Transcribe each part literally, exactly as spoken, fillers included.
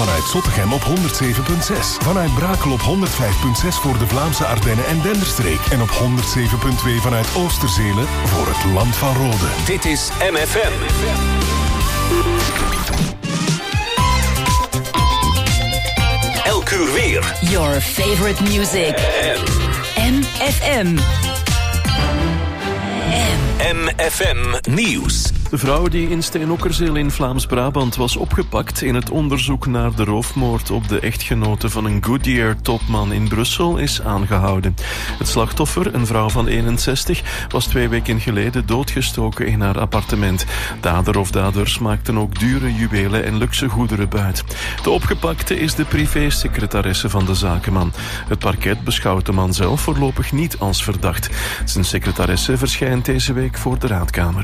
Vanuit Zottegem op honderd zeven komma zes. Vanuit Brakel op honderd vijf komma zes voor de Vlaamse Ardennen en Denderstreek. En op honderd zeven komma twee vanuit Oosterzelen voor het Land van Rode. Dit is M F M. Elk uur weer. Your favorite music. M F M. M F M Nieuws. De vrouw die in Steenokkerzeel in Vlaams-Brabant was opgepakt in het onderzoek naar de roofmoord op de echtgenote van een Goodyear-topman in Brussel is aangehouden. Het slachtoffer, een vrouw van eenenzestig, was twee weken geleden doodgestoken in haar appartement. Dader of daders maakten ook dure juwelen en luxe goederen buit. De opgepakte is de privésecretaresse van de zakenman. Het parket beschouwt de man zelf voorlopig niet als verdacht. Zijn secretaresse verschijnt deze week voor de Raadkamer.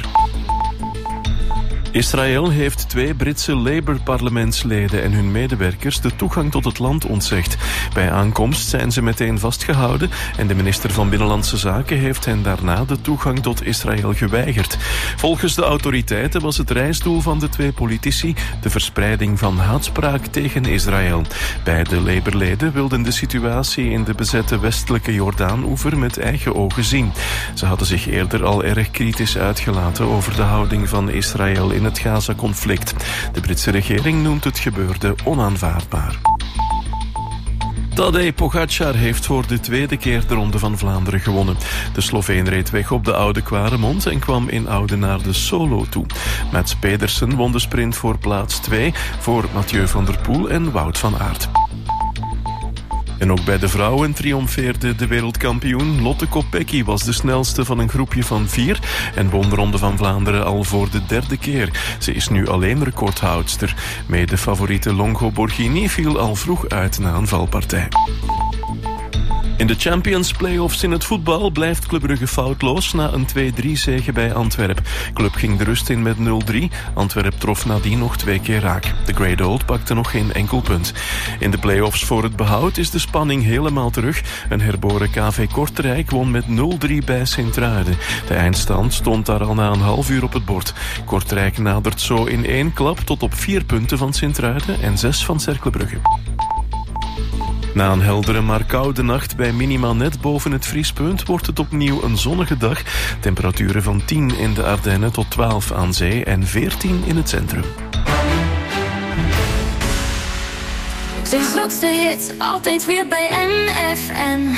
Israël heeft twee Britse Labour-parlementsleden en hun medewerkers de toegang tot het land ontzegd. Bij aankomst zijn ze meteen vastgehouden en de minister van Binnenlandse Zaken heeft hen daarna de toegang tot Israël geweigerd. Volgens de autoriteiten was het reisdoel van de twee politici de verspreiding van haatspraak tegen Israël. Beide Labour-leden wilden de situatie in de bezette westelijke Jordaan-oever met eigen ogen zien. Ze hadden zich eerder al erg kritisch uitgelaten over de houding van Israël in het Gaza-conflict. De Britse regering noemt het gebeurde onaanvaardbaar. Tadej Pogačar heeft voor de tweede keer de Ronde van Vlaanderen gewonnen. De Sloveen reed weg op de Oude Kwaremond en kwam in Oudenaarde de solo toe. Mats Pedersen won de sprint voor plaats twee voor Mathieu van der Poel en Wout van Aert. En ook bij de vrouwen triomfeerde de wereldkampioen. Lotte Kopecky was de snelste van een groepje van vier en won de Ronde van Vlaanderen al voor de derde keer. Ze is nu alleen recordhoudster. Mede favoriete Longo Borghini viel al vroeg uit na een valpartij. In de Champions Playoffs in het voetbal blijft Club Brugge foutloos na een twee drie zege bij Antwerp. Club ging de rust in met nul drie. Antwerp trof nadien nog twee keer raak. De Great Old pakte nog geen enkel punt. In de playoffs voor het behoud is de spanning helemaal terug. Een herboren K V Kortrijk won met nul drie bij Sint-Truiden. De eindstand stond daar al na een half uur op het bord. Kortrijk nadert zo in één klap tot op vier punten van Sint-Truiden en zes van Cercle Brugge. Na een heldere maar koude nacht bij minima net boven het vriespunt wordt het opnieuw een zonnige dag. Temperaturen van tien in de Ardennen tot twaalf aan zee en veertien in het centrum. De grootste hits, altijd weer bij M F M.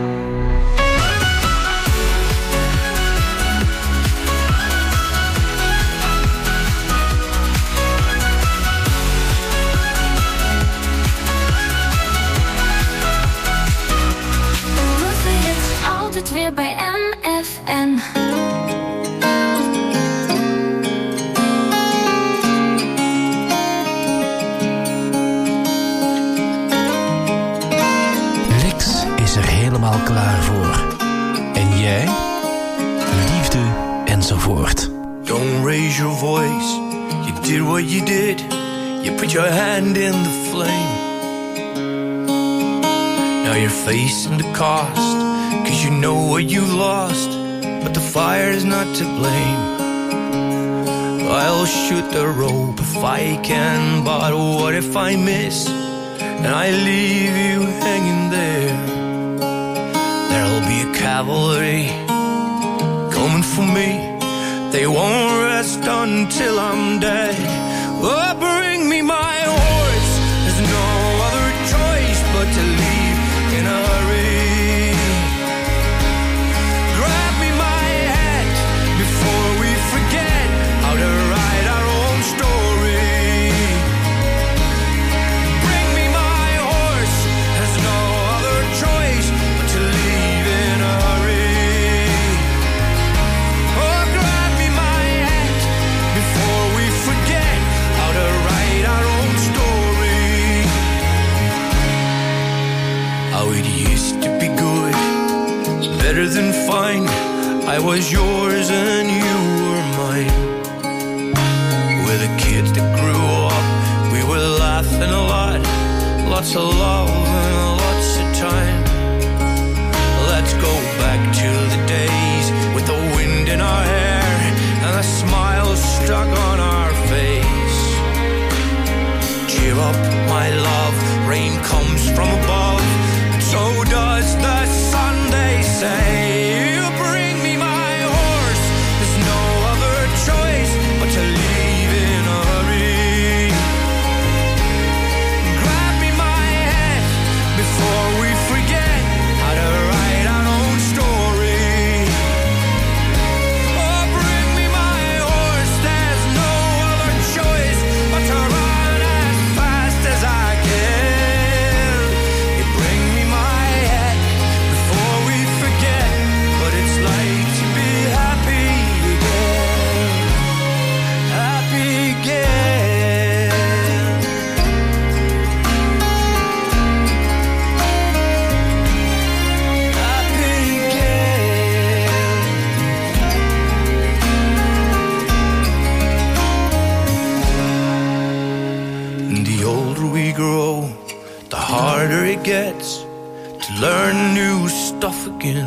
Het weer bij M F M. Lex is er helemaal klaar voor. En jij? Liefde enzovoort. Don't raise your voice. You did what you did. You put your hand in the flame. Now you're facing the cost. Cause you know what you lost, but the fire's not to blame. I'll shoot the rope if I can, but what if I miss and I leave you hanging there? There'll be a cavalry coming for me. They won't rest until I'm dead. Oh, bring me my horse. There's no other choice but to leave in a hurry. Better than fine, I was yours and you were mine. We're the kids that grew up, we were laughing a lot, lots of love and lots of time. Let's go back to the days with the wind in our hair and a smile stuck on our face. Cheer up, my rain comes from above, but so does the sun, they say. You bring me my horse, there's no other choice but to leave in a hurry. Grab me my head before we forget how to write our own story. Oh, bring me my horse, there's no other choice but to run as fast as I can. You bring me my head before we forget what it's like to be happy again. Happy again. Happy again. And the older we grow, the harder it gets to learn new stuff again.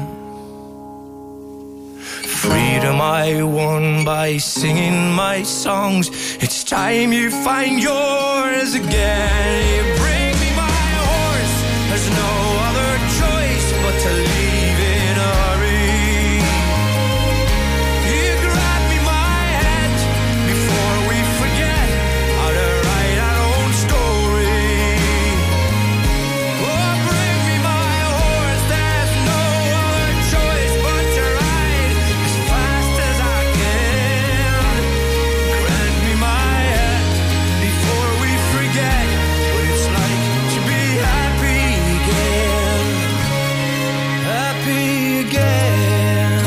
Freedom I won by singing my songs. It's time you find yours again. You bring me my horse, there's no other choice but to leave in a hurry. You grab me my head before we forget how to write our own story. Oh, bring me my horse, there's no other choice but to ride as fast as I can. Grant me my head before we forget what it's like to be happy again. Happy again.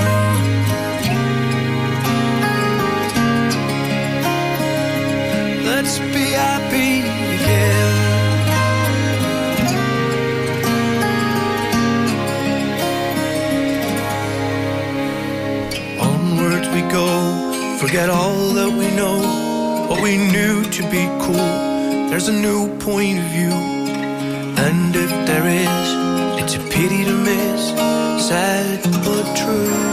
Let's be happy again. Onwards we go, forget all that we know, what we knew to be cool. There's a new point of view, and if there is, it's a pity to miss, sad but true.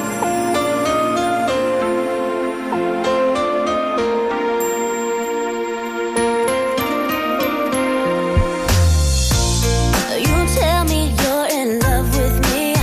You tell me you're in love with me,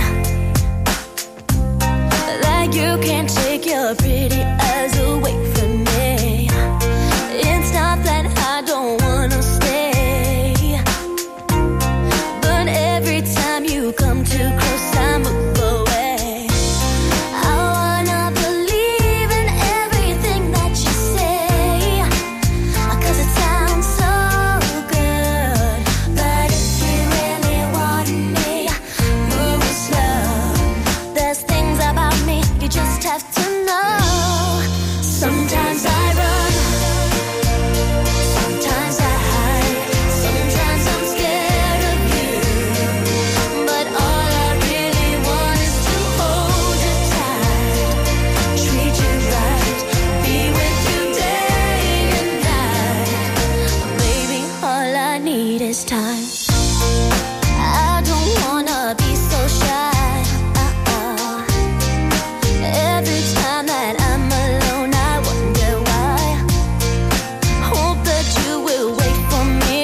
like you can't take your pretty eyes away from me. It's not that I don't wanna stay, but every time you come too close, I move away. I wanna believe in everything that you say, 'cause it sounds so good. But if you really want me, move it slow. There's things about me you just have to know. Sometimes I run, sometimes I hide, sometimes I'm scared of you. But all I really want is to hold you tight, treat you right, be with you day and night. Baby, all I need is time. I don't wanna be so shy. Uh-uh. Every time that I'm alone, I wonder why. Hope that you will wait for me.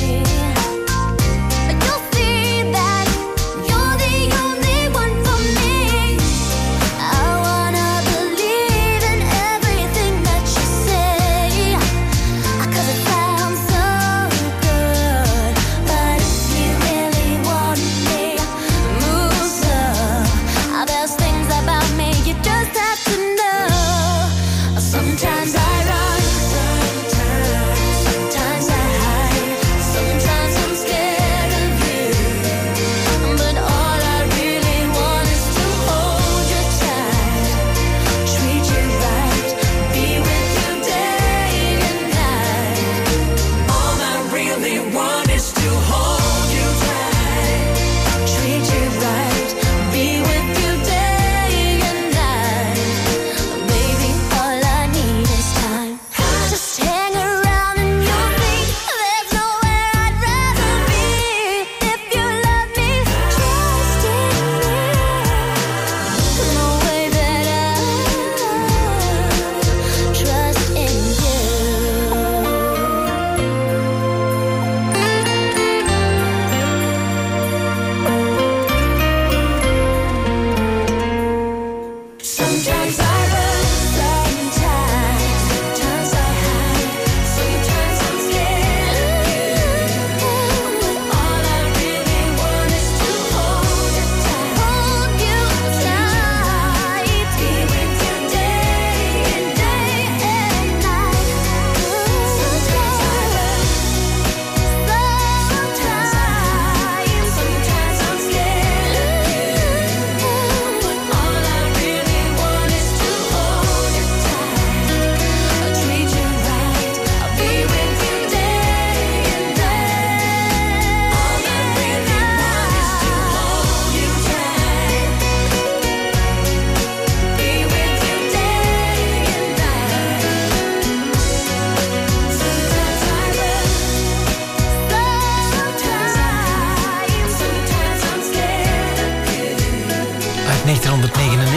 You'll see that you're the only one for me. I wanna believe in everything that you say, 'cause it sounds so good. But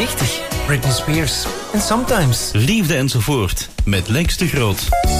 negentig. Britney Spears. En Sometimes. Liefde enzovoort. Met Lex de Groot.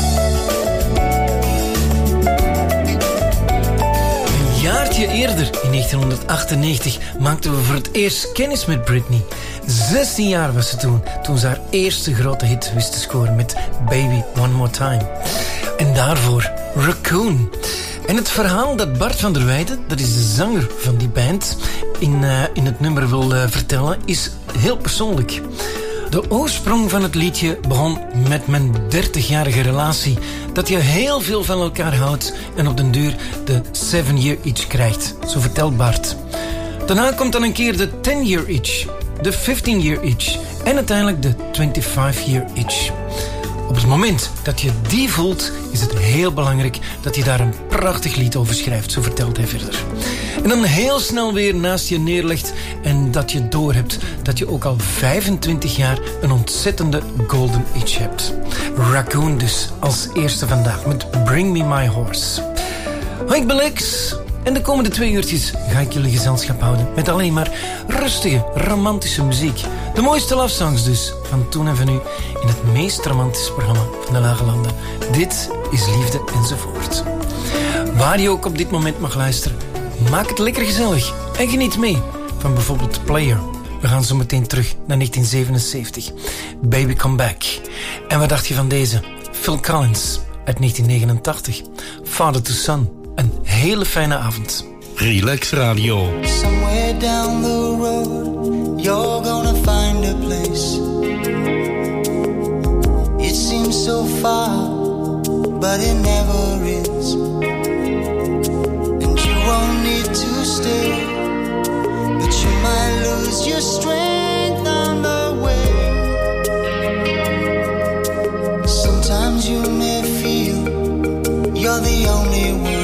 Een jaartje eerder, in negentien achtennegentig, maakten we voor het eerst kennis met Britney. zestien jaar was ze toen, toen ze haar eerste grote hit wist te scoren met Baby One More Time. En daarvoor Raccoon. En het verhaal dat Bart van der Weijden, dat is de zanger van die band, in, uh, in het nummer wil uh, vertellen, is heel persoonlijk. De oorsprong van het liedje begon met mijn dertigjarige relatie, dat je heel veel van elkaar houdt en op den duur de seven year itch krijgt. Zo vertelt Bart. Daarna komt dan een keer de ten year itch, de fifteen year itch en uiteindelijk de twenty-five year itch. Op het moment dat je die voelt, is het heel belangrijk dat je daar een prachtig lied over schrijft, zo vertelt hij verder. En dan heel snel weer naast je neerlegt en dat je doorhebt dat je ook al vijfentwintig jaar een ontzettende golden itch hebt. Raccoon dus, als eerste vandaag met Bring Me My Horse. Hoi, ik ben Lex. En de komende twee uurtjes ga ik jullie gezelschap houden met alleen maar rustige, romantische muziek. De mooiste love songs dus, van toen en van nu, in het meest romantische programma van de Lage Landen. Dit is Liefde enzovoort. Waar je ook op dit moment mag luisteren, maak het lekker gezellig en geniet mee van bijvoorbeeld Player. We gaan zo meteen terug naar negentien zevenenzeventig. Baby Come Back. En wat dacht je van deze? Phil Collins uit negentien negenentachtig. Father to Son. Een hele fijne avond. Relax Radio. Somewhere down the road, you're gonna find a place. It seems so far, but it never is. And you won't need to stay, but you might lose your strength on the way. Sometimes you may feel you're the only one.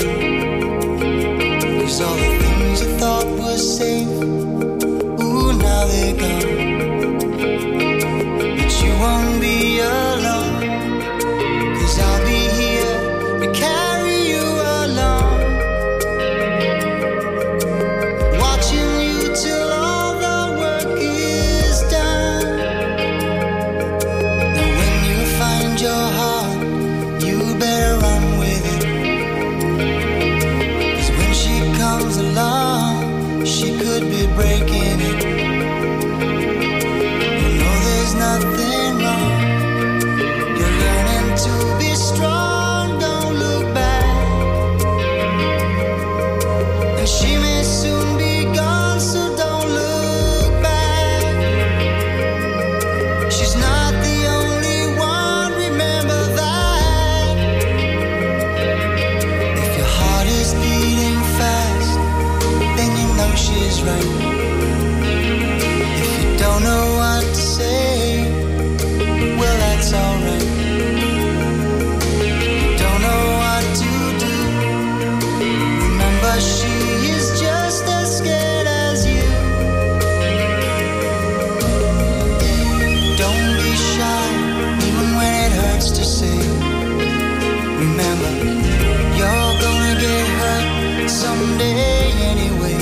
All the things you thought were safe, ooh, now they're gone. But you won't be alone, 'cause I'll be here to carry you along, watching you till all the work is done. And when you find your heart, you better run with it. Comes along, she could be breaking it. You know there's nothing wrong. You're learning to be strong, don't look back. And she may soon be gone, so don't look back. She's not the only one, remember that. If your heart is beating fast, then you know she's right. If you don't know what to say, well, that's alright. Don't know what to do, remember she is just as scared as you. Don't be shy, even when it hurts to say. Remember, you're gonna get hurt someday anyway.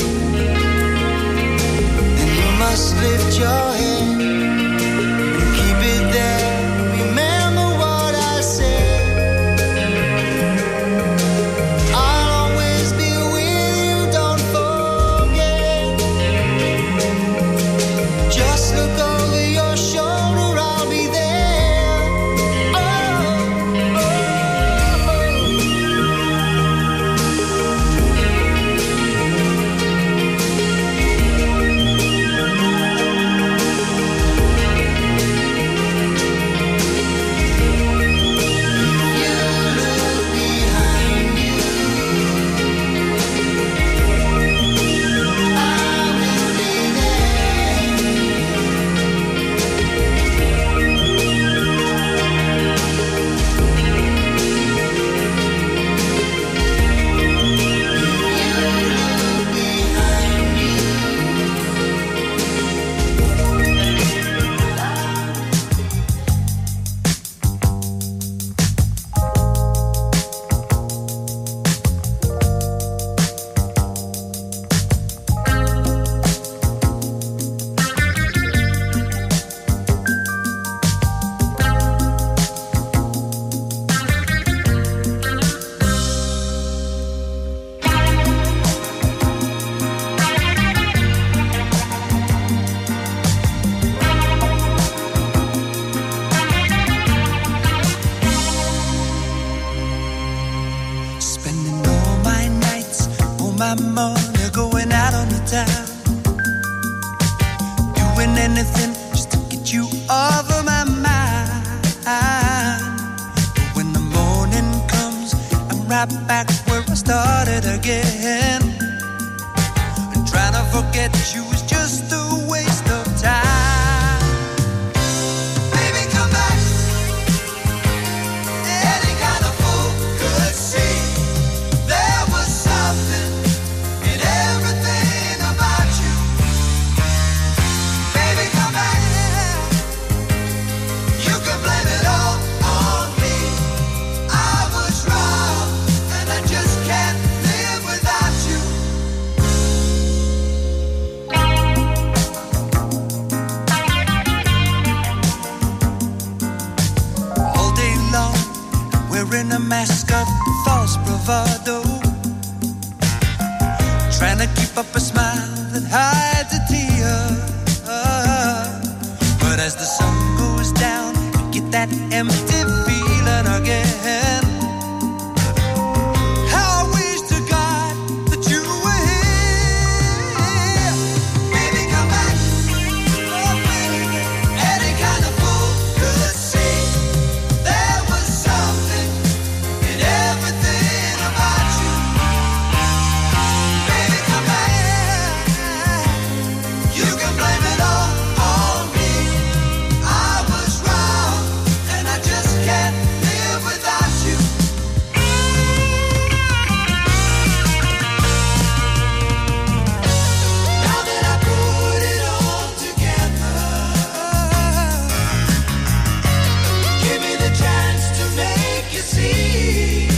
And you must lift your head and keep it there. Remember what I said. I'll always be with you, don't forget. Just look over your shoulder, I'll be there. Oh, oh, oh. my money going out on the town, doing anything just to get you off of my mind. But when the morning comes, I'm right back where I started again. And trying to forget you is just a waste of time. Baby, come back. Any kind of fool could see there was something in everything about you. Baby, come back. You can blame it all on me. I was wrong, and I just can't live without you. All day long, wearing a mask of false bravado, trying to keep up a smile that hides a tear. But as the sun goes down, you get that empty feeling again. How I wish to God that you were here. Baby, come back. Oh, baby. Any kind of fool could see there was something in everything about you. Baby, come back. You can blame it all on me. I was wrong, and I just can't live without you. Now that I put it all together, give me the chance to make you see.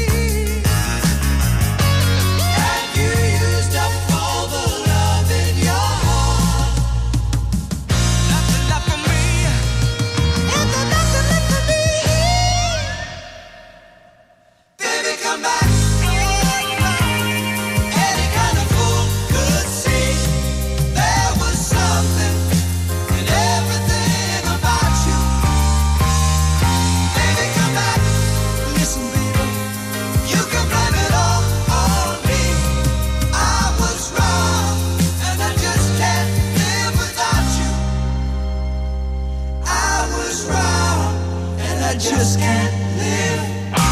Have you used up all the love in your heart? Nothing left for me. Is there nothing left for me? Baby, come back. Any kind of fool could see there was something in everything about you. Baby, come back. Listen, baby, you can blame it all on me. I was wrong, and I just can't live without you. I was wrong, and I just can't live.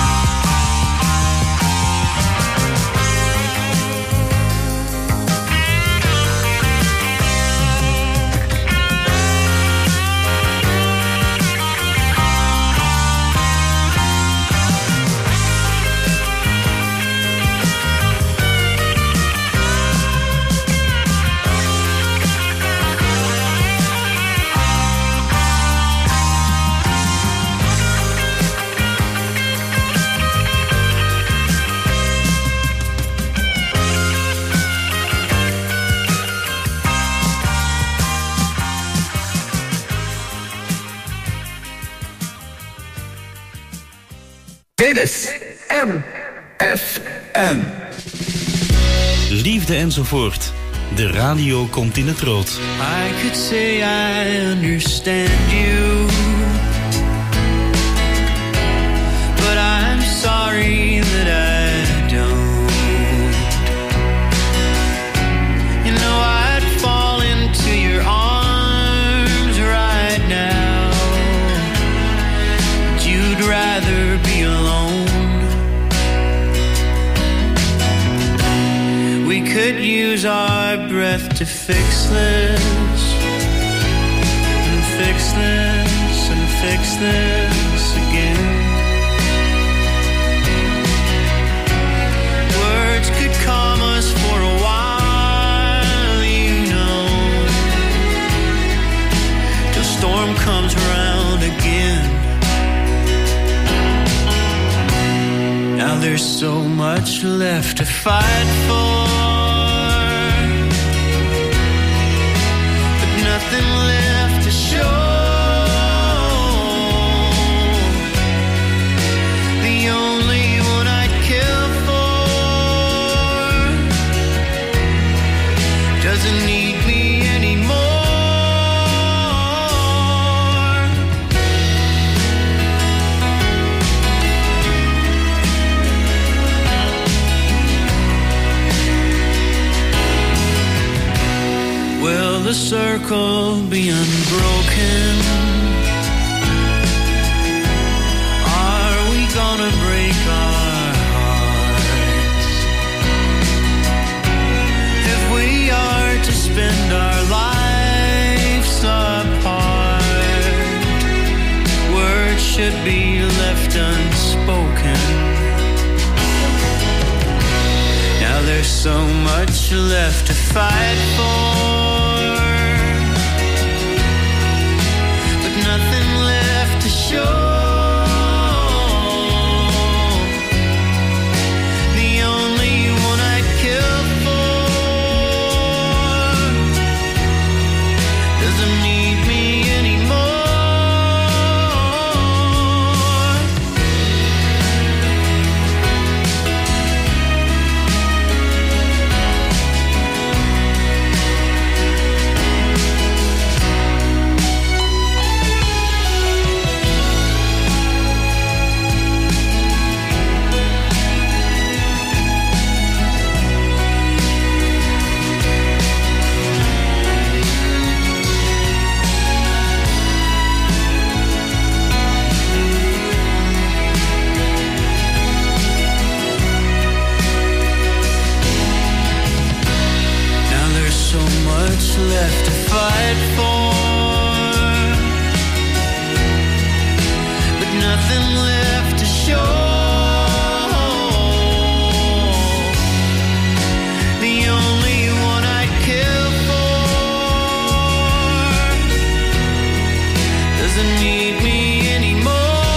Dit is M F M. Liefde enzovoort. De radio komt in het rood. I could say I understand you, but I'm sorry that I don't. You know I'd fall into your arms right now, but you'd rather be alone. We could use our breath to fix this, and fix this, and fix this again. Words could calm us for a while, you know, till storm comes around again. Now there's so much left to fight for, nothing left to show. The only one I'd kill for doesn't need me anymore. the circle be unbroken? Are we gonna break our hearts? If we are to spend our lives apart, words should be left unspoken. Now there's so much left to fight for, but nothing left to show. The only one I'd kill for doesn't need me anymore. Left to fight for, but nothing left to show. The only one I'd kill for doesn't need me anymore.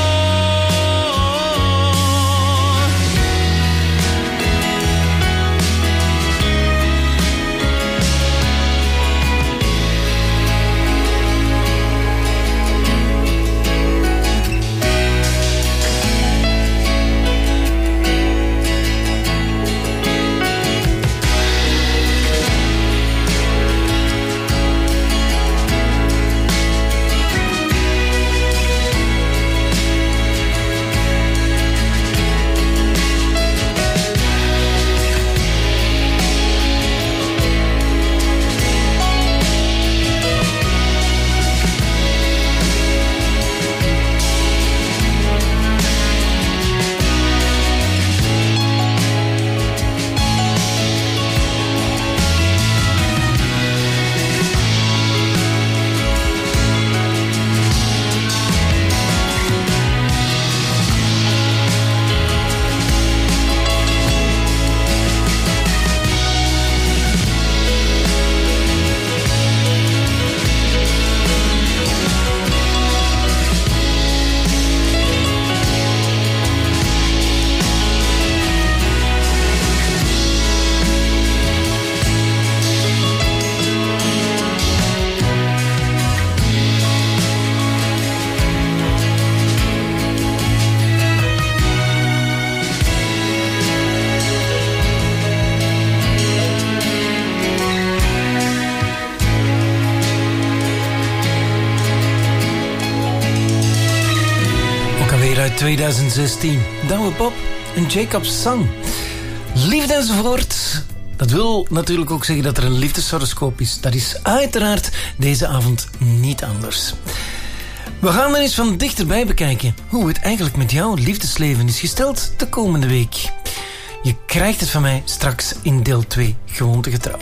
twintig zestien. Douwe Bob en Jacob Sang. Liefde enzovoort. Dat wil natuurlijk ook zeggen dat er een liefdeshoroscoop is. Dat is uiteraard deze avond niet anders. We gaan er eens van dichterbij bekijken hoe het eigenlijk met jouw liefdesleven is gesteld de komende week. Je krijgt het van mij straks in deel twee, gewoontegetrouw.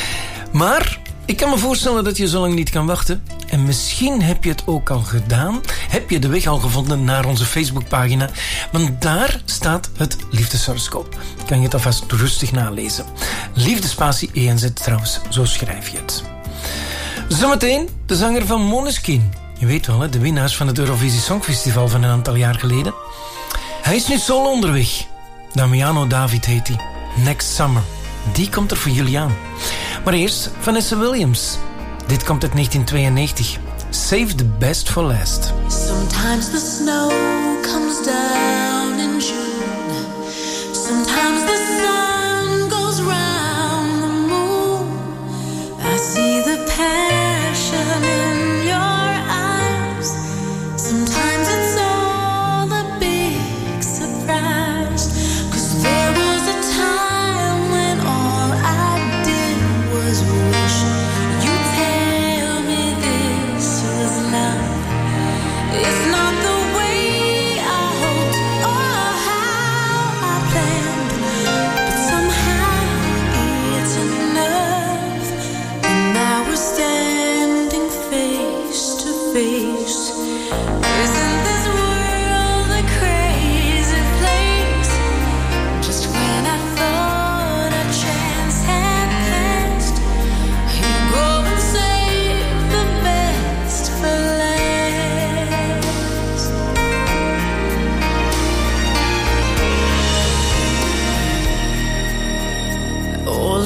Maar ik kan me voorstellen dat je zo lang niet kan wachten. En misschien heb je het ook al gedaan. Heb je de weg al gevonden naar onze Facebookpagina. Want daar staat het liefdeshoroscoop. Kan je het alvast rustig nalezen. Liefdespatie E N Z trouwens, zo schrijf je het. Zometeen de zanger van Måneskin. Je weet wel, hè, de winnaars van het Eurovisie Songfestival van een aantal jaar geleden. Hij is nu solo onderweg. Damiano David heet hij. Next Summer. Die komt er voor jullie aan. Maar eerst Vanessa Williams. Dit komt uit negentien tweeënnegentig. Save the best for last. Sometimes the snow comes down in June. Sometimes the sun goes round the moon. I see the passion in your eyes. Sometimes it's all a big surprise. 'Cause there was a time when all I did was wish you'd tell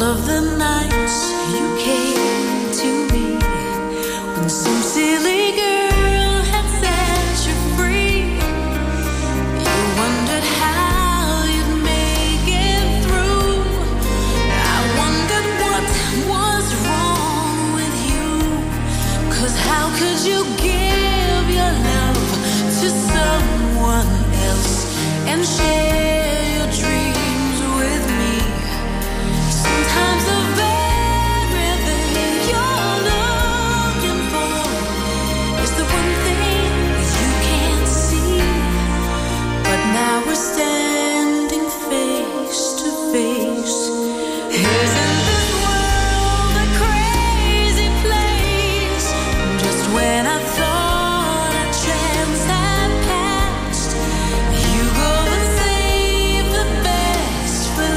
of the nights you came to me when some silly girl had set you free. You wondered how you'd make it through. I wondered what was wrong with you. 'Cause how could you give your love to someone else and share your dreams with me? Sometimes the very thing you're looking for is the one thing you can't see. But now we're standing face to face. Isn't this world a crazy place? Just when I thought our chance had passed, you go and save the best for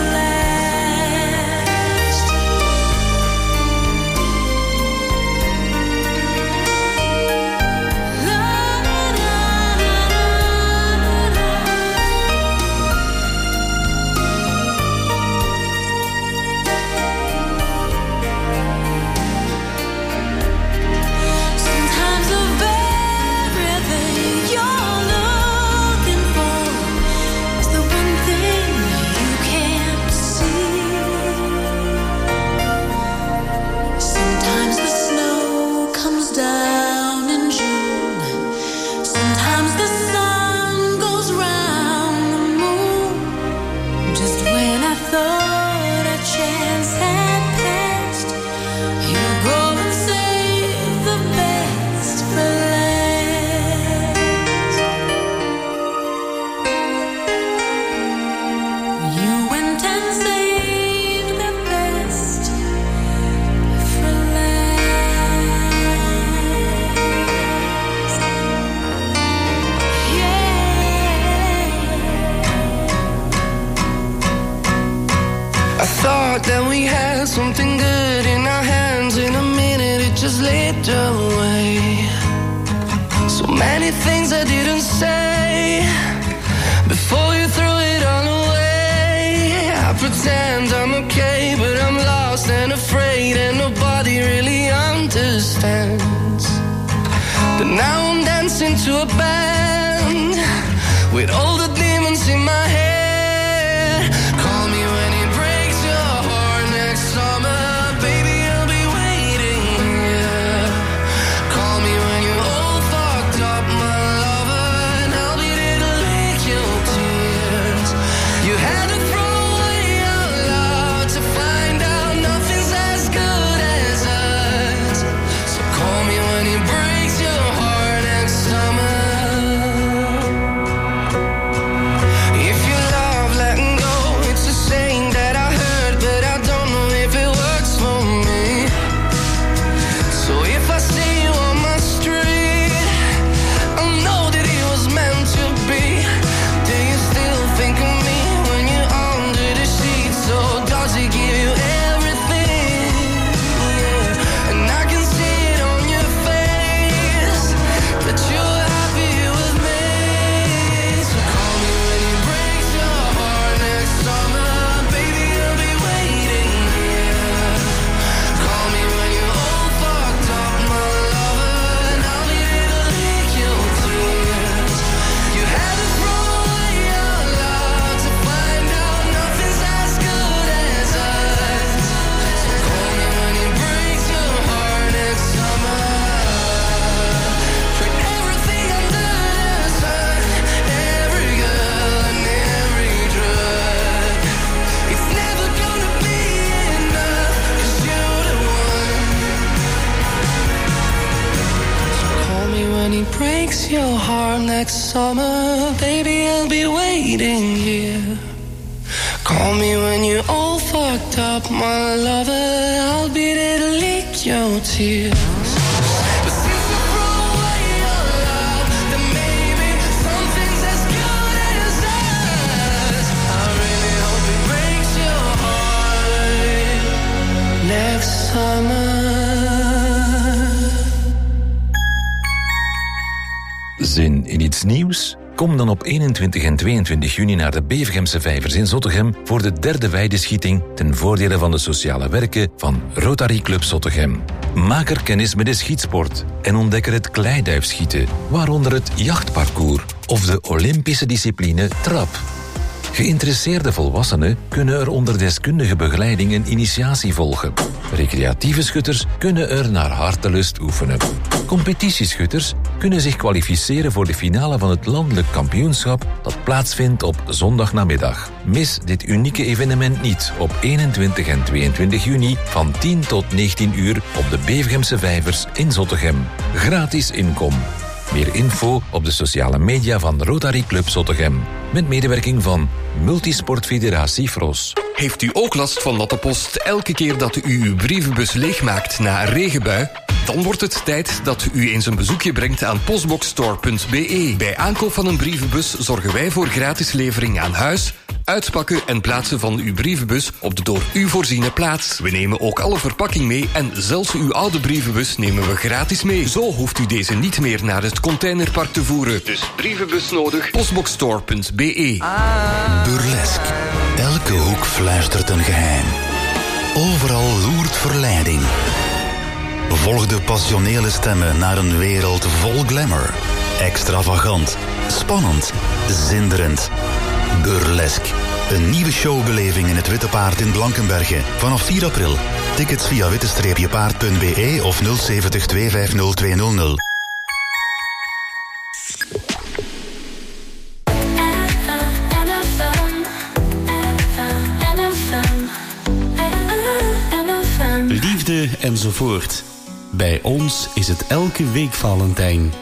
last. La, la, la, la, la, la. Sometimes the very thing you're looking for is the one thing you can't see. Sometimes the snow comes down in June. Sometimes the sun goes round the moon. Just when I thought our chance had passed, you go and save the best for last. You went and saved the best for last. Yeah. I thought that we had something good in our hands. In a minute it just slipped away. So many things I didn't say before you threw it all away. I pretend I'm okay, but I'm lost and afraid, and nobody really understands. But now I'm dancing to a band with all the demons in my head. Call me when it breaks your heart next summer, baby, I'll be waiting here. Call me when you're all fucked up, my lover, and I'll be there to lick your tears. You had to throw away your love to find out nothing's as good as us. So call me when it breaks your heart next summer. If you love letting go, it's a saying that I heard, but I don't know if it works for me. So if I see you on my street, I'll know that it was meant to be. Do you still think of me when you're under the sheets? Or does it give you everything? Yeah. And I can see it on your face that you're happy with me. So call me when it breaks your heart next summer, baby, I'll be waiting here. Call me when you're all fucked up, my lover, and I'll be there to lick your tears. You had to throw away your love to find out nothing's as good as us. So call me when it breaks your heart next summer. Tried everything under the sun, every girl and every drug. It's never gonna be enough, 'cause you're the one. So call me when he breaks your heart next summer, baby, I'll be waiting here. Call me when you're all fucked up, my lover, I'll be there to lick your tears. But since you threw away your love, then maybe something's as good as us. I really hope it breaks your heart next summer. Zin in iets nieuws? Kom dan op eenentwintig en tweeëntwintig juni naar de Bevergemse Vijvers in Zottegem voor de derde weideschieting ten voordele van de sociale werken van Rotary Club Zottegem. Maak er kennis met de schietsport en ontdek er het kleiduifschieten, waaronder het jachtparcours of de Olympische discipline trap. Geïnteresseerde volwassenen kunnen er onder deskundige begeleiding een initiatie volgen. Recreatieve schutters kunnen er naar hartelust oefenen. Competitieschutters kunnen zich kwalificeren voor de finale van het landelijk kampioenschap dat plaatsvindt op zondagnamiddag. Mis dit unieke evenement niet op eenentwintig en tweeëntwintig juni van tien tot negentien uur op de Bevergemse Vijvers in Zottegem. Gratis inkom. Meer info op de sociale media van Rotary Club Zottegem. Met medewerking van Multisport Federatie Fros. Heeft u ook last van natte post elke keer dat u uw brievenbus leegmaakt na een regenbui? Dan wordt het tijd dat u eens een bezoekje brengt aan postboxstore punt b e. Bij aankoop van een brievenbus zorgen wij voor gratis levering aan huis, uitpakken en plaatsen van uw brievenbus op de door u voorziene plaats. We nemen ook alle verpakking mee en zelfs uw oude brievenbus nemen we gratis mee. Zo hoeft u deze niet meer naar het containerpark te voeren. Dus brievenbus nodig, postboxstore punt b e. Burlesk. Elke hoek fluistert een geheim. Overal loert verleiding. Volg de passionele stemmen naar een wereld vol glamour. Extravagant, spannend, zinderend. Burlesk. Een nieuwe showbeleving in het Witte Paard in Blankenberge. Vanaf vier april. Tickets via witte paard punt b e of nul zeventig twee vijf nul twee nul nul. Liefde enzovoort. Bij ons is het elke week Valentijn.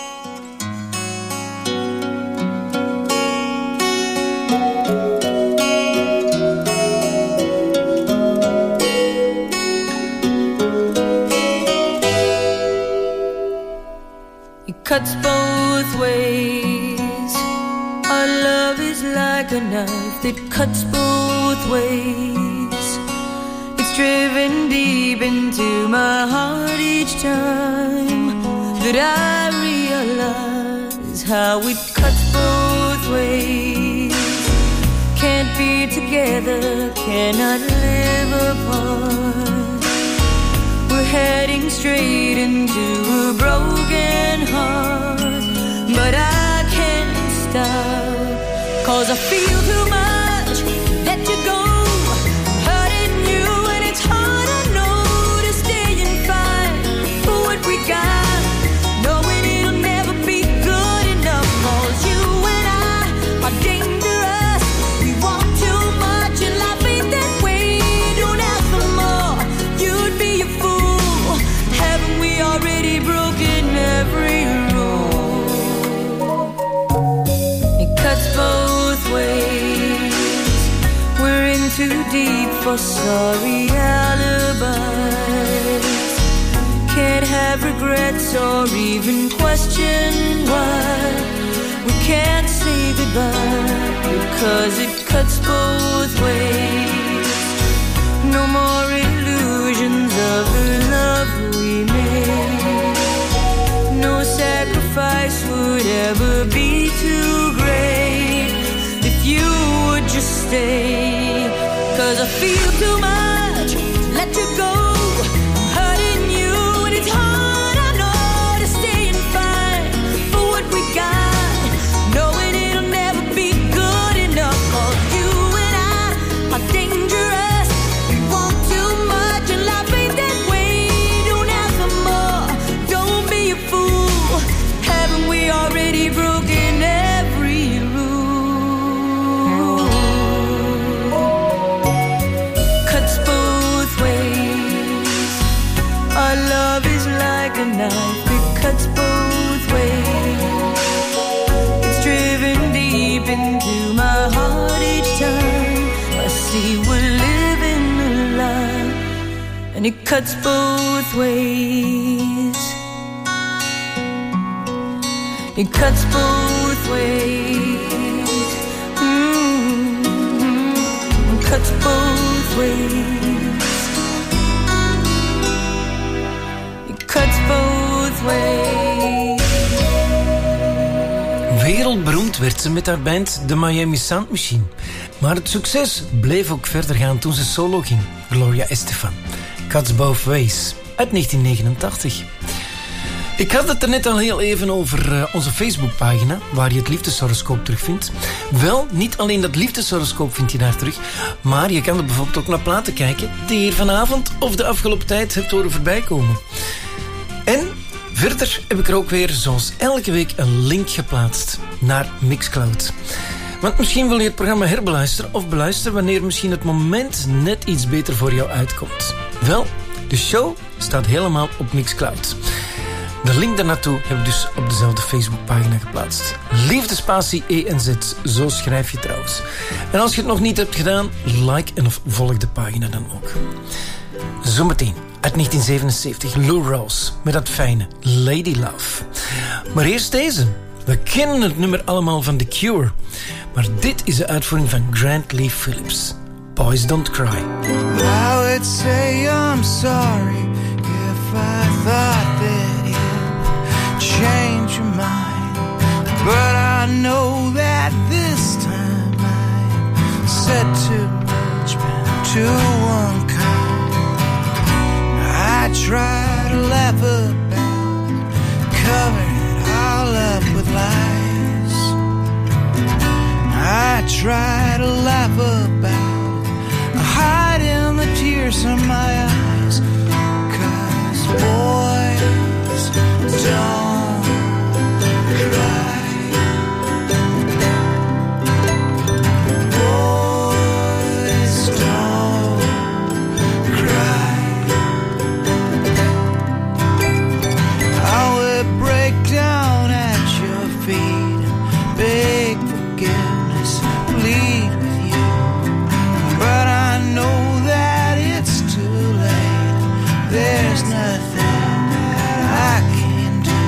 Cuts both ways. Our love is like a knife that cuts both ways. It's driven deep into my heart each time that I realize how it cuts both ways. Can't be together, cannot live apart. We're heading straight into a broken heart, but I can't stop, 'cause I feel too much, let you go, hurting you, and it's hard, I know, to stay and fight for what we got, knowing it'll never be good enough, 'cause you and I are dangerous, we want too much, and life ain't that way, don't ask for more, you'd be a fool, haven't we already broken every rule? It cuts both ways, we're in too deep for sorry alibis, can't have regrets or even question why we can't say goodbye, because it cuts both ways. No more illusions of the love we made, no sacrifice would ever be too great if you would just stay, 'cause I feel too much, let you go, I'm hurting you, and it's hard, I know, to stay and fight for what we got, knowing it'll never be good enough, 'cause you and I are dangerous, we want too much, and life ain't that way, don't ask for more, don't be a fool, haven't we already broken every rule? Cuts both ways, our love is like a knife, it cuts both ways, it's driven deep into my heart each time I see we're living a lie, and it cuts both ways. It cuts both ways. Mm-hmm. It cuts both ways. It cuts both ways. Wereldberoemd werd ze met haar band The Miami Sound Machine. Maar het succes bleef ook verder gaan toen ze solo ging. Gloria Estefan. Cuts Both Ways. Uit negentien negenentachtig. Ik had het er net al heel even over uh, onze Facebookpagina, waar je het liefdeshoroscoop terugvindt. Wel, niet alleen dat liefdeshoroscoop vind je daar terug, maar je kan er bijvoorbeeld ook naar platen kijken die je hier vanavond of de afgelopen tijd hebt horen voorbij komen. En verder heb ik er ook weer, zoals elke week, een link geplaatst naar Mixcloud. Want misschien wil je het programma herbeluisteren of beluisteren wanneer misschien het moment net iets beter voor jou uitkomt. Wel, de show staat helemaal op Mixcloud. De link daarnaartoe heb ik dus op dezelfde Facebookpagina geplaatst. Liefdespatie E N Z, zo schrijf je trouwens. En als je het nog niet hebt gedaan, like en of volg de pagina dan ook. Zometeen, uit negentien zevenenzeventig, Lou Rawls met dat fijne Lady Love. Maar eerst deze. We kennen het nummer allemaal van The Cure. Maar dit is de uitvoering van Grant Lee Phillips. Boys Don't Cry. I would say I'm sorry if I thought that you'd change your mind, but I know that this time I said too much, been too unkind. I try to laugh about it, cover it all up with lies. I try to laugh about it, hiding the tears in my eyes, 'cause boys don't cry. Boys don't cry. I would break down at your feet and beg forgiveness, plead with you, but I know that it's too late. There's nothing that I can do.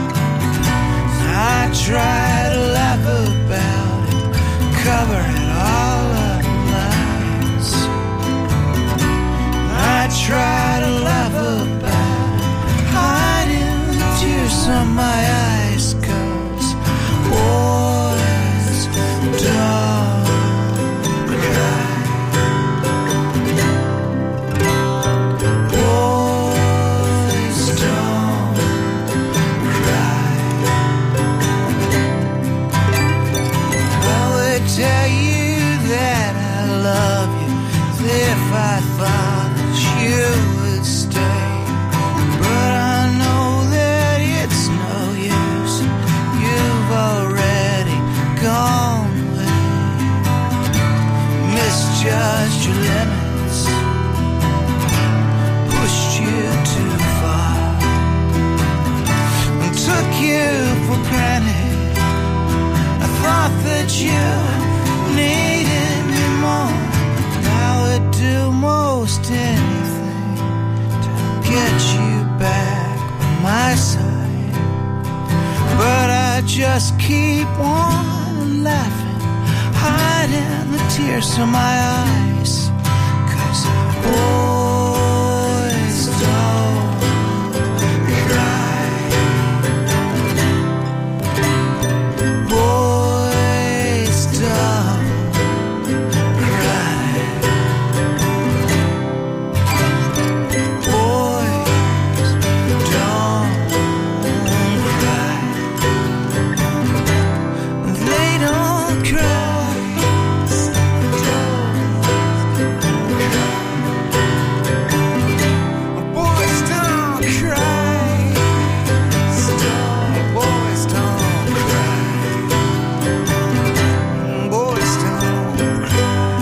I try to laugh about it, cover it all up with lies. I try to laugh about it, hiding the tears from my eyes, 'cause boys don't cry. Boys don't cry. I would tell you that I love you as if I thought that you would stay, but I know that it's no use. You've already gone away, misjudged your limits, pushed you too far, and took you for granted. I thought that you needed me more. I would do most anything to get you back on my side, but I just keep on laughing, hiding the tears from my eyes, 'cause boys don't cry. Boys don't cry. Boys don't cry. They don't cry. Boys don't cry. Boys don't cry. Boys don't cry.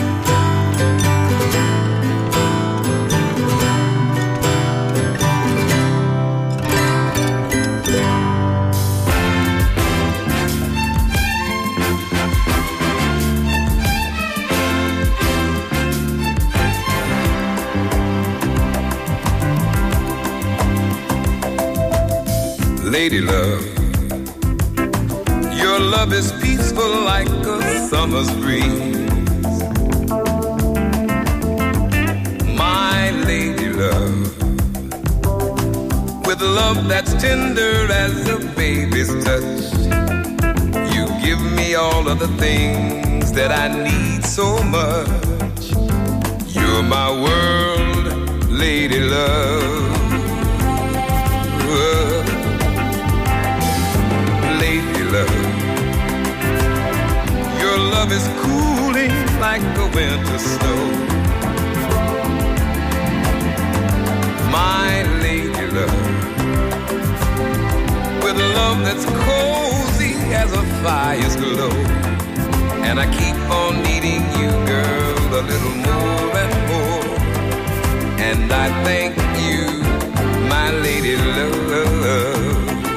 Lady love, your love is peaceful like a summer's breeze. My lady love, with love that's tender as a baby's touch, you give me all of the things that I need so much. You're my world, lady love. Lady love. Your love is cooling like the winter snow. My lady love. With love that's cozy as a fire's glow. And I keep on needing you, girl, a little more and more. And I thank you, my lady love.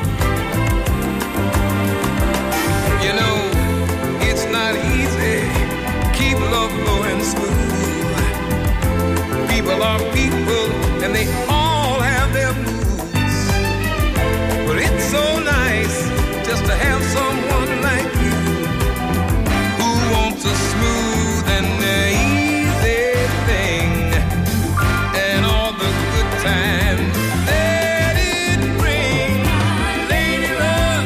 You know, it's not easy, keep love flowing smooth. People are people, and they all have their moods. But it's so nice just to have someone like you who wants a smooth and easy thing, and all the good times that it brings. Lady love,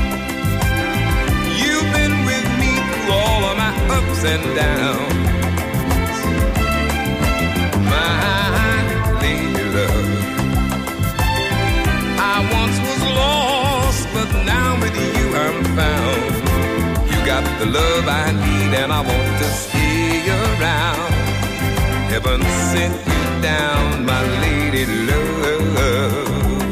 you've been with me through all of my ups and downs. My lady love, I once was lost, but now with you I'm found. You got the love I need, and I want to stay around. Heaven sent you down, my lady love.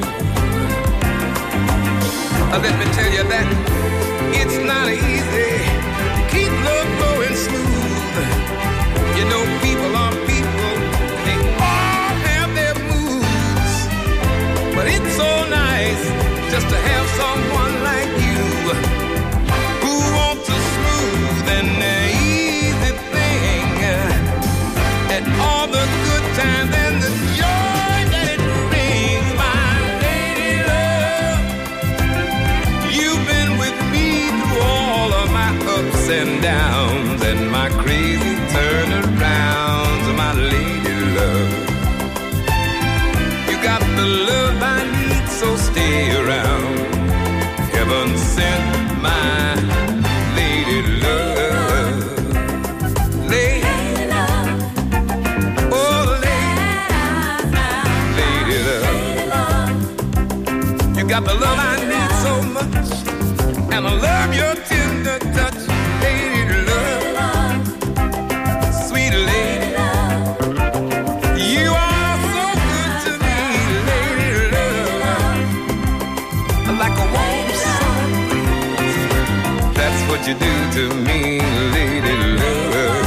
Uh, let me tell you that it's not easy to keep love flowing smooth. You know, people are people, and they all have their moods. But it's so nice just to have someone like you who wants a smooth and easy thing, and all the good times and the joy that it brings. My lady love, you've been with me through all of my ups and downs and my crazy turnarounds. My lady love, you got the love I need, so stay around. Heaven sent my lady love. Lady love. Oh, lady, lady love. You got the love I need so much, and I love your tender touch. Lady love, sweet lady love. You are so good to me, lady love. Like a warm sun breeze. That's what you do to me, lady love.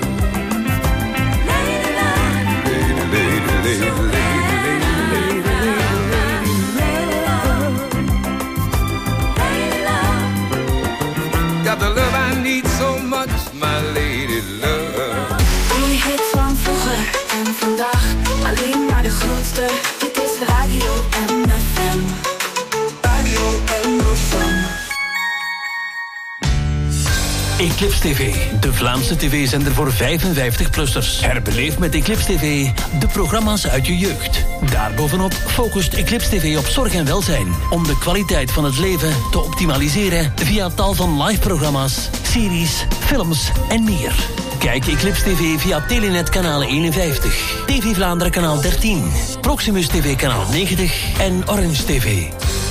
Lady love. Lady, lady, lady, lady, lady, lady love. Lady love. Got the love I need so much, my lady love. Een hit van vroeger en vandaag, alleen maar de grootste. Dit is Radio M F M. Radio M F M. Eclipse T V, de Vlaamse tv-zender voor vijfenvijftig-plussers. Herbeleef met Eclipse T V de programma's uit je jeugd. Daarbovenop focust Eclipse T V op zorg en welzijn, om de kwaliteit van het leven te optimaliseren via tal van live-programma's, series, films en meer. Kijk Eclipse T V via Telenet kanaal eenenvijftig, T V Vlaanderen kanaal dertien, Proximus T V kanaal negentig en Orange T V.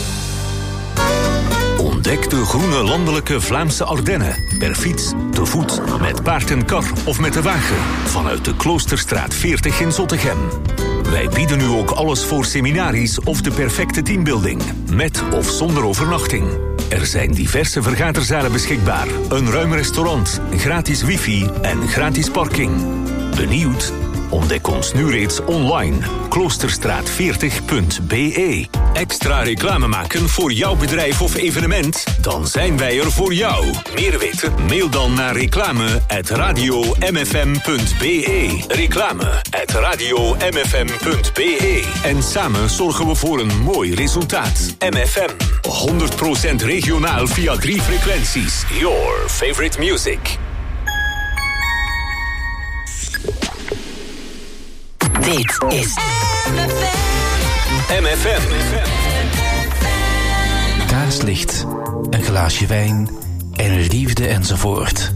Ontdek de groene landelijke Vlaamse Ardennen. Per fiets, te voet, met paard en kar of met de wagen. Vanuit de Kloosterstraat veertig in Zottegem. Wij bieden nu ook alles voor seminaries of de perfecte teambuilding. Met of zonder overnachting. Er zijn diverse vergaderzalen beschikbaar. Een ruim restaurant, gratis wifi en gratis parking. Benieuwd? Ontdek ons nu reeds online. kloosterstraat veertig punt b e. Extra reclame maken voor jouw bedrijf of evenement? Dan zijn wij er voor jou. Meer weten? Mail dan naar reclame at radio m f m punt b e. Reclame at radio m f m punt b e. En samen zorgen we voor een mooi resultaat. M F M. honderd procent regionaal via drie frequenties. Your favorite music. Dit is M F M. Kaarslicht, een glaasje wijn, en liefde enzovoort.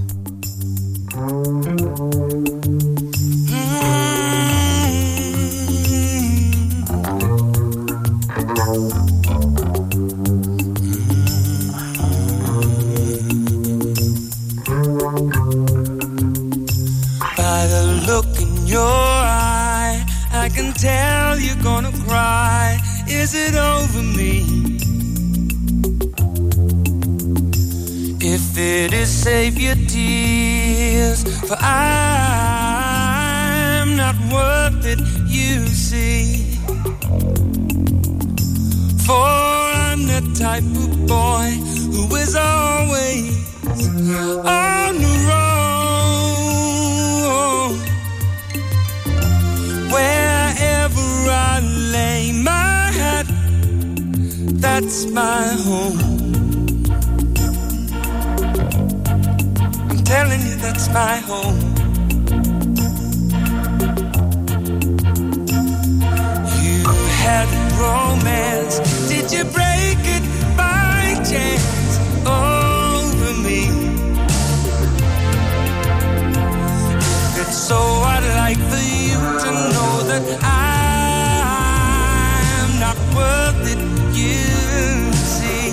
By the look in your eye, I can tell you're gonna cry. Is it over me? If it is, save your tears, for I'm not worth it, you see. For I'm the type of boy who is always on the road. Wherever I lay my head, that's my home. I'm telling you, that's my home. You had romance, did you break it by chance over me? If it's so, I'd like for you to know that I'm not worth it, you see.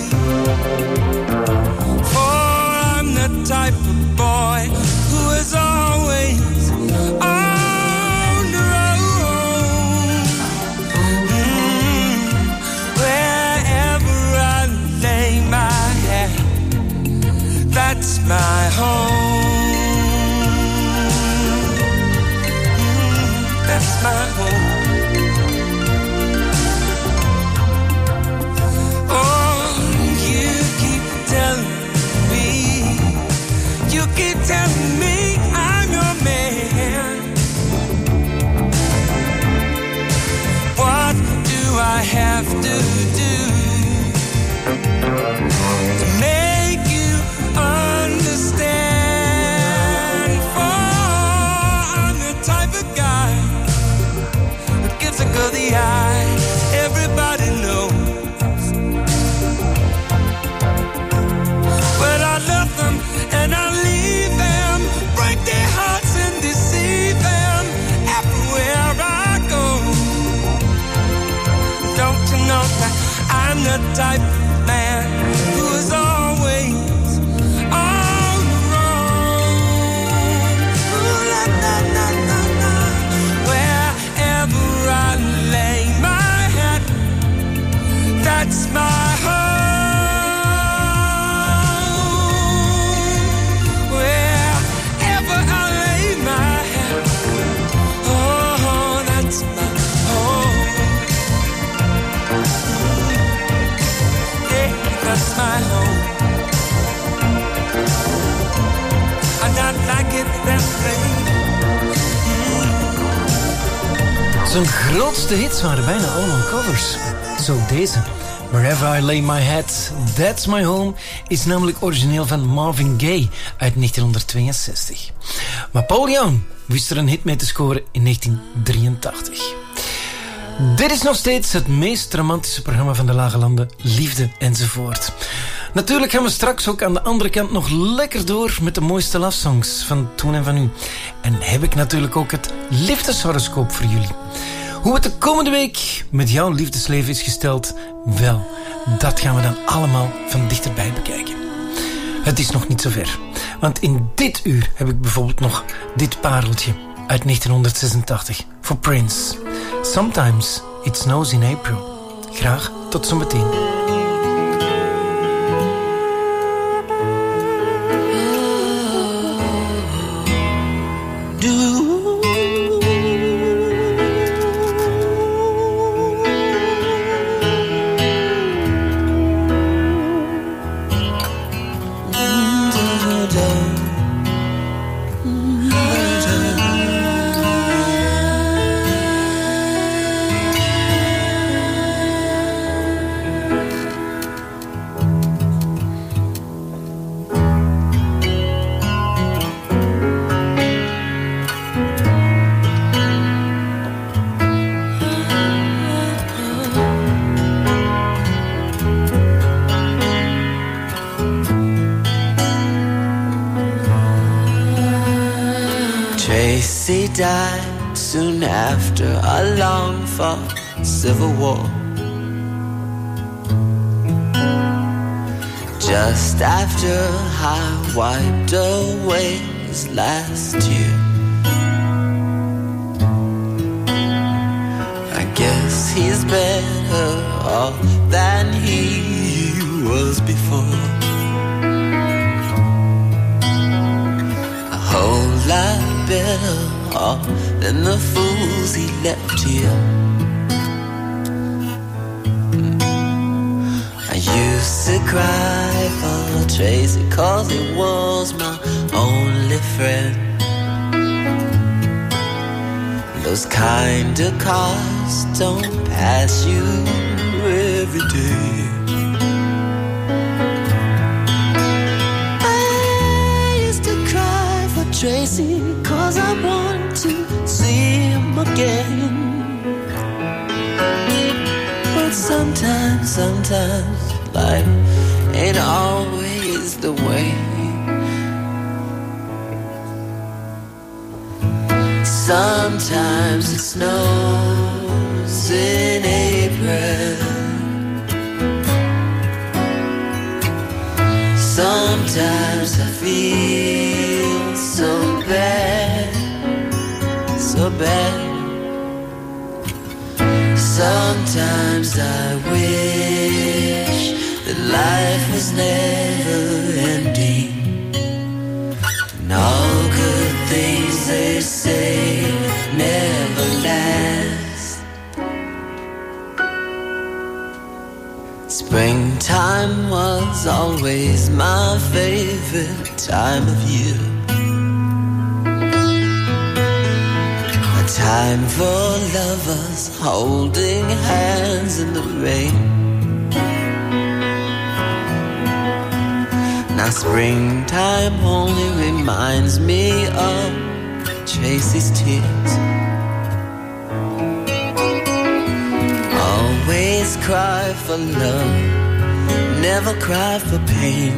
For I'm the type of boy who is always on the road. Mm, wherever I lay my head, that's my home. Mm, that's my home. You keep telling me I'm your man. What do I have to do to make you understand? For I'm the type of guy who gives a girl the eye. Everybody knows. But I love them and I leave them, break their hearts and deceive them everywhere I go. Don't you know that I'm the type of man who is always on the road? Ooh, la, la, la, la, la. Wherever I lay my head, that's my home. That's my home. I'm not like it that way. Mm. Zijn grootste hits waren bijna allemaal covers. Zo deze. Wherever I Lay My Head, That's My Home is namelijk origineel van Marvin Gaye uit negentien Maar Paul Young wist er een hit mee te scoren in negentien drieëntachtig. Dit is nog steeds het meest romantische programma van de Lage Landen, liefde enzovoort. Natuurlijk gaan we straks ook aan de andere kant nog lekker door met de mooiste love songs van toen en van nu. En heb ik natuurlijk ook het liefdeshoroscoop voor jullie. Hoe het de komende week met jouw liefdesleven is gesteld, wel, dat gaan we dan allemaal van dichterbij bekijken. Het is nog niet zover, want in dit uur heb ik bijvoorbeeld nog dit pareltje uit negentien zesentachtig voor Prince. Sometimes it snows in April. Graag tot zometeen. died soon after a long-fought civil war. Just after I wiped away his last year. I guess he's better off than he was before. A whole lot better off than the fools he left here. I used to cry for Tracy, cause he was my only friend. Those kind of cars don't pass you every day. I used to cry for Tracy, cause I want to see him again. But sometimes, sometimes life ain't always the way. Sometimes it snows in April. Sometimes I feel so bad, so bad. Sometimes I wish that life was never ending. And all good things they say never last. Springtime was always my favorite time of year. A time for lovers holding hands in the rain. Now springtime only reminds me of Tracy's tears. Always cry for love, never cry for pain.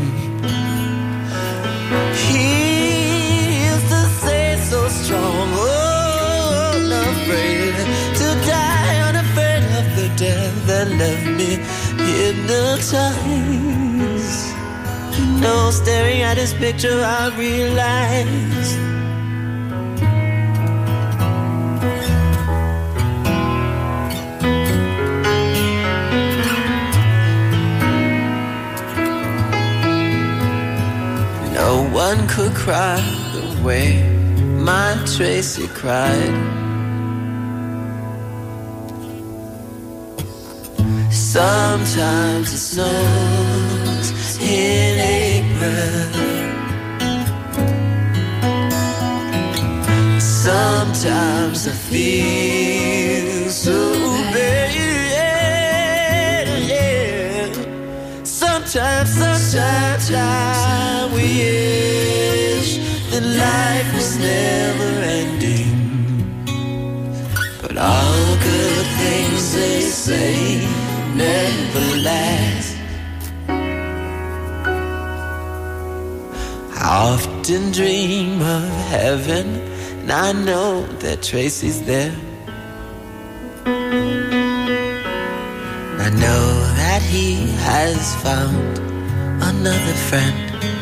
He used to say so strong, oh, unafraid to die, unafraid of the death that left me hypnotized. You know, staring at his picture, I realized no one could cry the way my Tracy cried. Sometimes it snows in April. Sometimes I feel so bad, yeah. Sometimes, sometimes I wish that life was never ending. But all good things they say never last. I often dream of heaven, and I know that Tracy's there. I know that he has found another friend.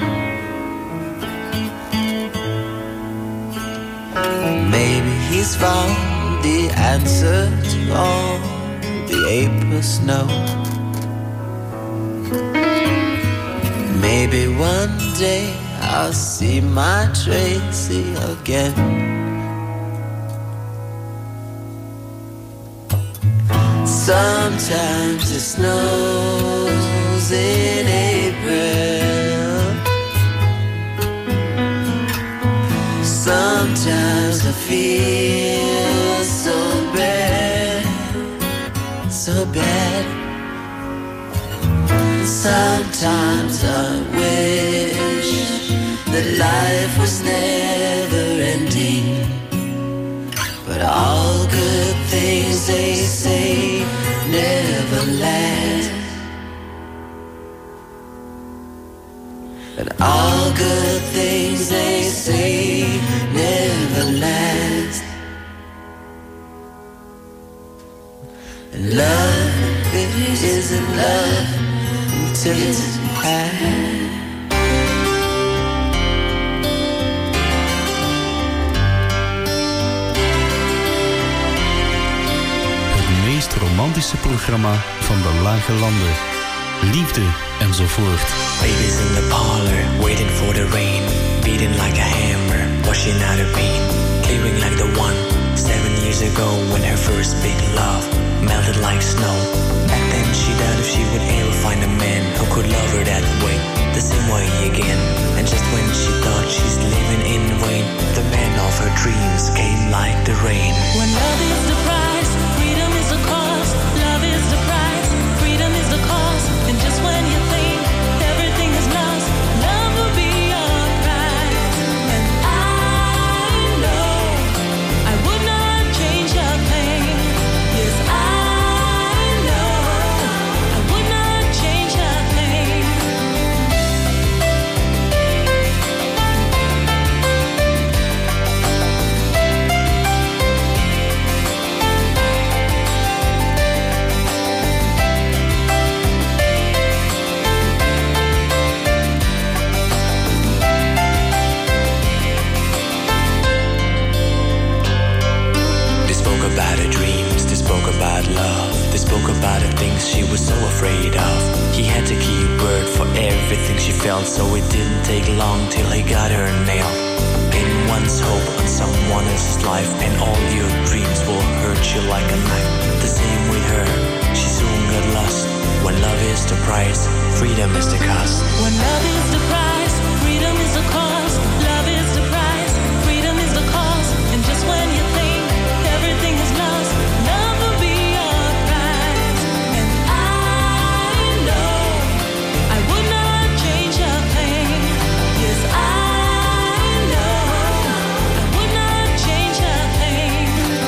Maybe he's found the answer to all the April snow. Maybe one day I'll see my Tracy again. Sometimes it snows in April. Sometimes I feel so bad, so bad. Sometimes I wish that life was never ending. But all good things they say never last. But all good things they say never last. Love isn't love until it's right. Het meest romantische programma van de Lage Landen. Liefde enzovoort. Baby's in the parlor, waiting for the rain. Beating like a hammer, washing out her pain. Clearing like the one, seven years ago when her first big love melted like snow. Back then she doubted if she would ever find a man who could love her that way, the same way again. And just when she thought she's living in vain, the man of her dreams came like the rain. When love is the price, freedom is the cost. Love is the price, freedom is the cost. And just when you think everything is lost, love will be your prize. And I know I would not change a thing. Yes, I know I would not change a thing. They spoke about her dreams, they spoke about love, they spoke about the things she was so afraid of. He had to keep word for everything she felt, so it didn't take long till he got her nailed. In one's hope on someone else's life, and all your dreams will hurt you like a knife. The same with her, she soon got lost. When love is the price, freedom is the cost. When love is the price, freedom is the cost. Love is the price, freedom is the cost. And just when you think everything is lost, love will be your prize. And I know I would not change a thing. Yes, I know I would not change a thing.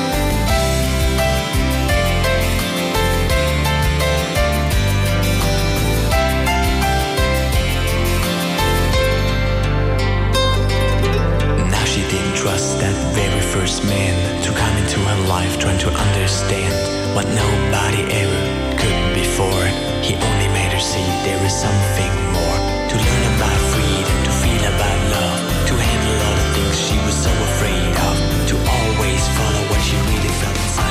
Now she didn't trust that very first man to come into her life, trying to understand what nobody ever could before. He only made her see there is something more. To learn about freedom, to feel about love, to handle all the things she was so afraid of, to always follow what she really felt.